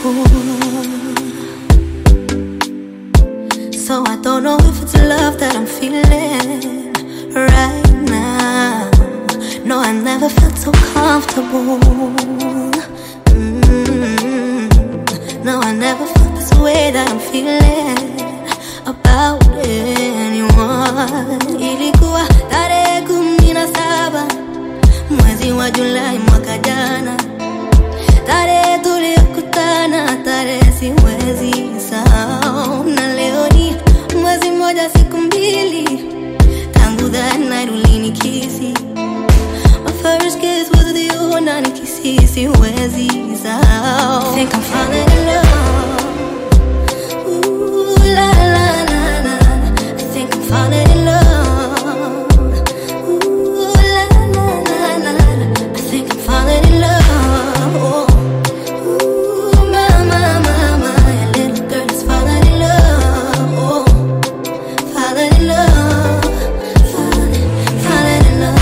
So I don't know if it's love that I'm feeling right now. No, I never felt so comfortable. No, I never felt this way that I'm feeling about anyone. Ilikuwa tarehe 17 mwezi wa Julai mwaka jana, tarehe tuliyokutana, tarehe siwezi sahau. Na leo ni mwezi mmoja siku mbili tangu that night ulinikisi. My first kiss was with you, na nikisi siwezi sahau. Think I'm falling in love. Ooh, la la la la. I think I'm falling in love. Ooh, la la la la. I think I'm falling in love. Oh. Ooh, mama, mama, your little girl is falling in love. Oh, falling in love, falling in love.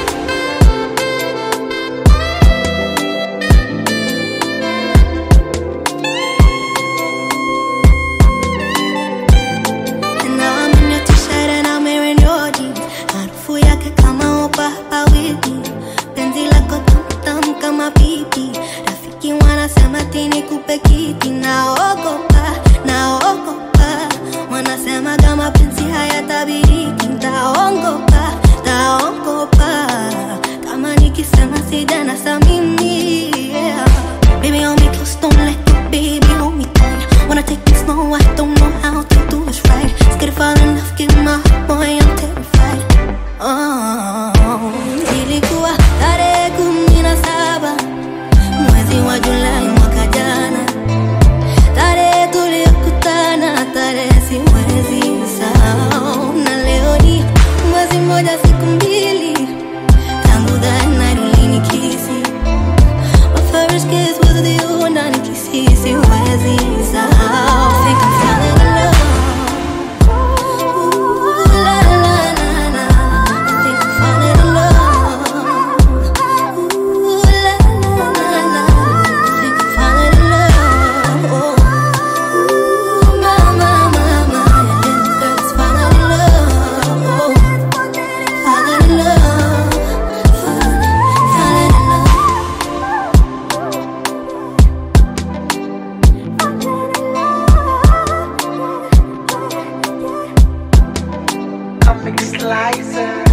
And now I'm in your t-shirt and I'm wearing your jeans. Harufu yake kama upa hapa wiki. Penzi lako tam kama pipi. Rafiki wanasema ati nikupe kiti. Naogopa, naogopa. Wanasema kama penzi hayatabiriki. Nitaongopa, nitaongopa. Kama nikisema sijanasa mimi, yeah. Baby, hold me close, don't let go. Baby, hold me tight. Wanna take it slow, I don't know how to do it right. Scared to fall in love, give my heart, boy, I'm terrified. Oh, ilikuwa tarehe 17 mwezi wa Julai mwaka jana, tarehe tuliyokutana, tarehe siwezi sahau. Na leo ni mwezi mmoja siku mbili tangu that night ulinikisi. My first kiss was with you, na nikisi siwezi sahau. Think I'm falling in love. Ooh, la la la la. I think I'm falling in love. Ooh, la la la la. I think I'm falling in love. Oh. Ooh, mama, mama, your little girl is falling in love. Oh, falling in love, falling in love. Comic Slicer.